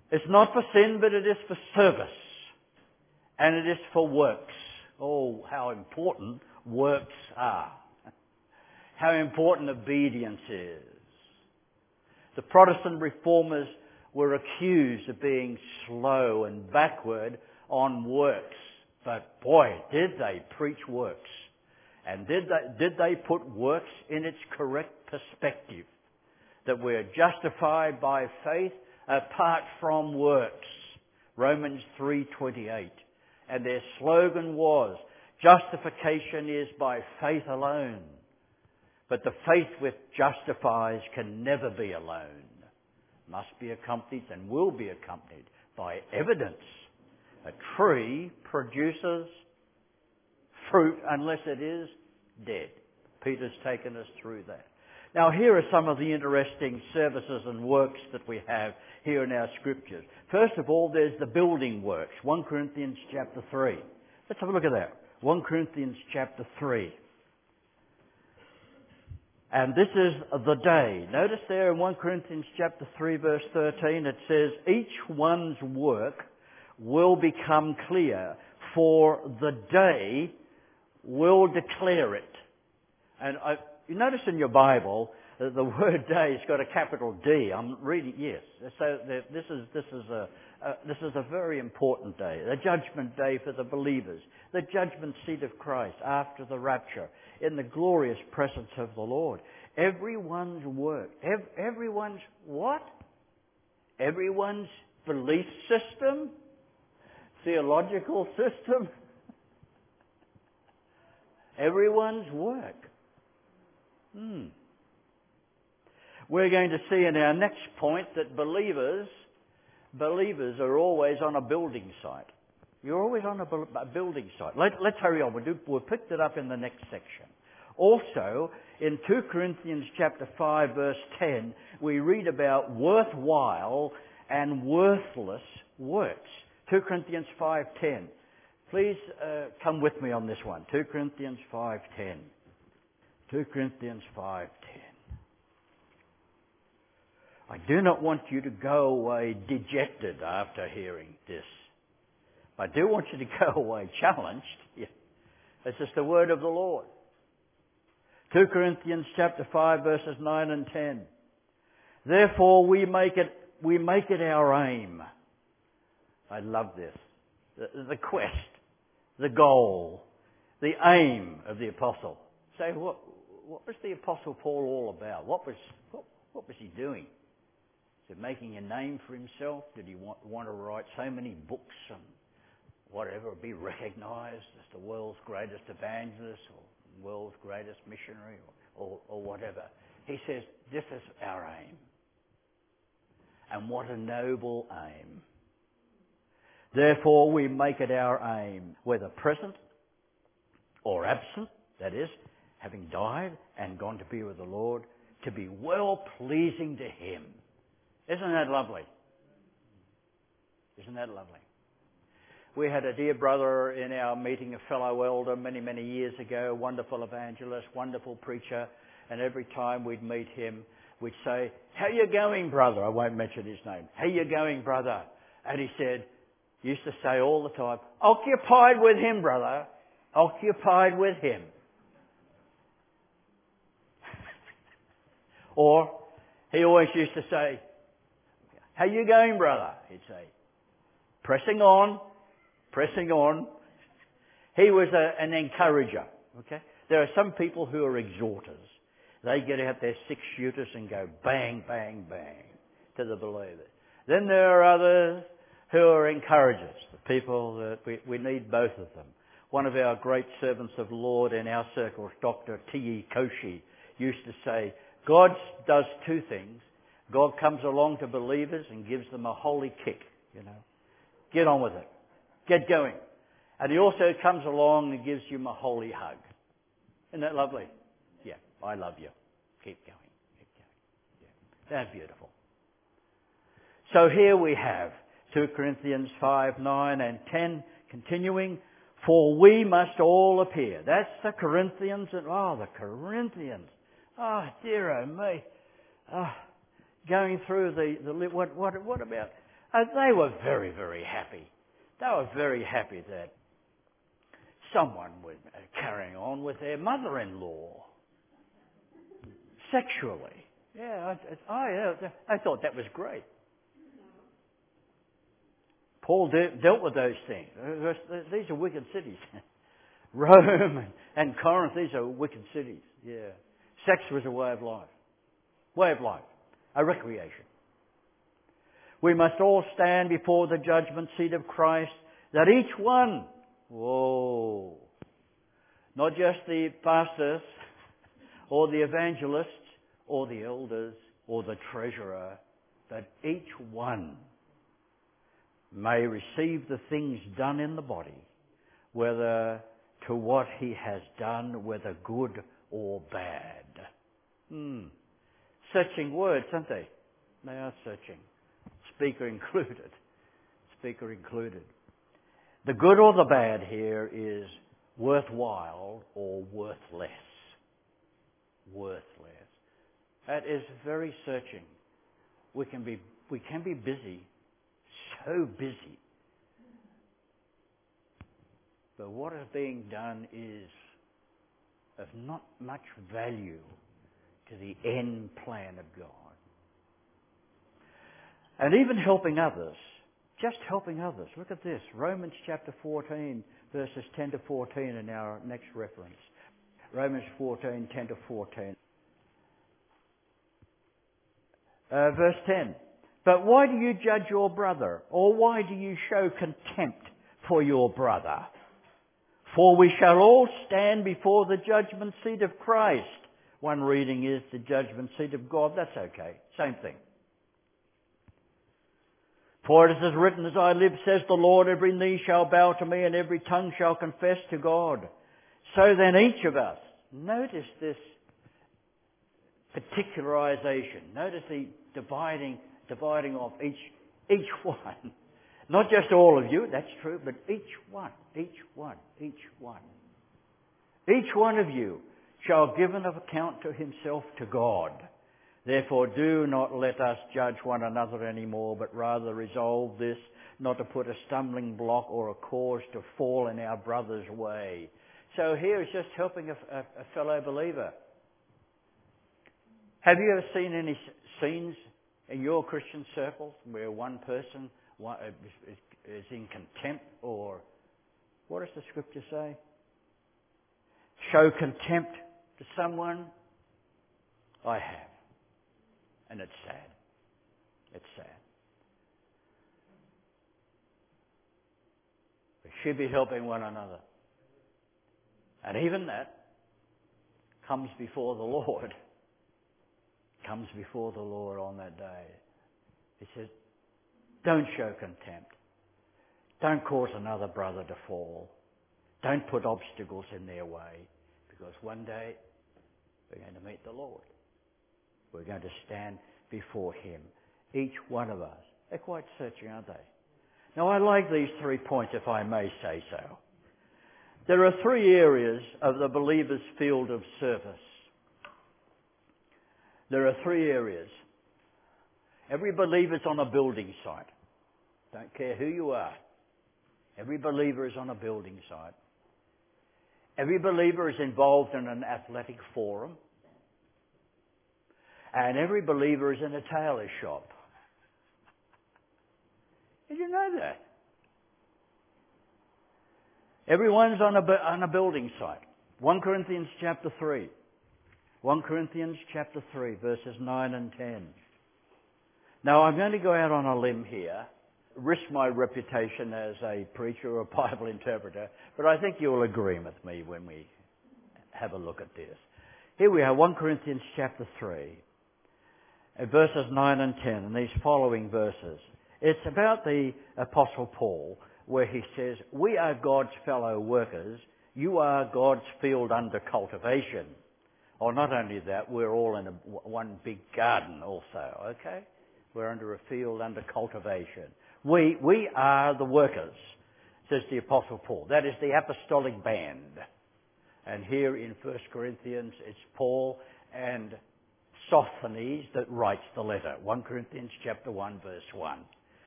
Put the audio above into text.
It's not for sin, but it is for service. And it is for works. Oh, how important works are. How important obedience is. The Protestant reformers were accused of being slow and backward on works. But boy, did they preach works. And did they put works in its correct perspective? That we're justified by faith apart from works. Romans 3:28. And their slogan was, justification is by faith alone. But the faith which justifies can never be alone. Must be accompanied and will be accompanied by evidence. A tree produces fruit unless it is dead. Peter's taken us through that. Now here are some of the interesting services and works that we have here in our scriptures. First of all, there's the building works. 1 Corinthians chapter 3. Let's have a look at that. 1 Corinthians chapter 3. And this is the day. Notice there in 1 Corinthians chapter 3 verse 13 it says, each one's work will become clear, for the day will declare it. And you notice in your Bible that the word day has got a capital D. I'm reading, yes. So this is a very important day. The judgment day for the believers. The judgment seat of Christ after the rapture in the glorious presence of the Lord. Everyone's work. Everyone's what? Everyone's belief system? Theological system? Everyone's work. We're going to see in our next point that believers are always on a building site. You're always on a building site. Let's hurry on. We'll pick that up in the next section. Also, in 2 Corinthians chapter 5 verse 10, we read about worthwhile and worthless works. 2 Corinthians 5:10. Please come with me on this one. 2 Corinthians 5:10. 2 Corinthians 5:10. I do not want you to go away dejected after hearing this. I do want you to go away challenged. Yeah. This is the word of the Lord. 2 Corinthians chapter 5 verses 9 and 10. Therefore we make it our aim. I love this. The quest, the goal, the aim of the apostle. So what was the apostle Paul all about? What was he doing? Is he making a name for himself? Did he want to write so many books and whatever, be recognised as the world's greatest evangelist or world's greatest missionary or whatever? He says, this is our aim. And what a noble aim. Therefore we make it our aim, whether present or absent, that is, having died and gone to be with the Lord, to be well pleasing to Him. Isn't that lovely? Isn't that lovely? We had a dear brother in our meeting, a fellow elder many, many years ago, wonderful evangelist, wonderful preacher, and every time we'd meet him, we'd say, how you going, brother? I won't mention his name. How you going, brother? And he said, used to say all the time, occupied with him, brother. Occupied with him. Or he always used to say, how you going, brother? He'd say, pressing on, pressing on. He was an encourager. Okay? There are some people who are exhorters. They get out their 6-shooters and go bang, bang, bang to the believers. Then there are others who are encouragers, the people that we need both of them. One of our great servants of the Lord in our circles, Dr. T.E. Koshi, used to say, God does two things. God comes along to believers and gives them a holy kick, Get on with it. Get going. And He also comes along and gives you a holy hug. Isn't that lovely? Yeah, I love you. Keep going. Keep going. Yeah. That's beautiful. So here we have 2 Corinthians 5, 9 and 10 continuing. For we must all appear. That's the Corinthians. The Corinthians. Oh, dear oh me. Going through what about They were very, very happy. They were very happy that someone was carrying on with their mother-in-law sexually. Yeah, I thought that was great. Paul dealt with those things. These are wicked cities. Rome and Corinth, these are wicked cities. Yeah. Sex was a way of life. Way of life. A recreation. We must all stand before the judgment seat of Christ, that each one, not just the pastors or the evangelists or the elders or the treasurer, but each one may receive the things done in the body, whether to what he has done, whether good or bad. Searching words, aren't they? They are searching. Speaker included. Speaker included. The good or the bad here is worthwhile or worthless. Worthless. That is very searching. We can be busy, so busy. But what is being done is of not much value to the end plan of God. And even helping others, just helping others. Look at this, Romans chapter 14, verses 10 to 14 in our next reference. Romans 14, 10 to 14. Verse 10. But why do you judge your brother? Or why do you show contempt for your brother? For we shall all stand before the judgment seat of Christ. One reading is the judgment seat of God. That's okay. Same thing. For it is written, as I live, says the Lord, every knee shall bow to me and every tongue shall confess to God. So then each of us, notice this particularization. Notice the dividing of each one. Not just all of you, that's true, but each one. Each one of you shall give an account to himself to God. Therefore do not let us judge one another anymore, but rather resolve this, not to put a stumbling block or a cause to fall in our brother's way. So here is just helping a fellow believer. Have you ever seen any scenes in your Christian circles where one person is in contempt, or what does the scripture say? Show contempt to someone? I have. And it's sad. It's sad. We should be helping one another. And even that comes before the Lord. Comes before the Lord on that day. He says, don't show contempt. Don't cause another brother to fall. Don't put obstacles in their way. Because one day we're going to meet the Lord. We're going to stand before Him. Each one of us. They're quite searching, aren't they? Now I like these 3 points, if I may say so. There are 3 areas of the believer's field of service. There are 3 areas. Every believer's on a building site. Don't care who you are. Every believer is on a building site. Every believer is involved in an athletic forum. And every believer is in a tailor shop. Did you know that? Everyone's on a building site. 1 Corinthians chapter 3. 1 Corinthians chapter 3, verses 9 and 10. Now I'm going to go out on a limb here, risk my reputation as a preacher or a Bible interpreter, but I think you'll agree with me when we have a look at this. Here we are, 1 Corinthians chapter 3, verses 9 and 10, and these following verses. It's about the Apostle Paul, where he says, we are God's fellow workers, you are God's field under cultivation. Or not only that, we're all in one big garden also, okay? We're under a field under cultivation. We are the workers, says the Apostle Paul. That is the apostolic band. And here in 1 Corinthians, it's Paul and Sosthenes that writes the letter. 1 Corinthians chapter 1, verse 1.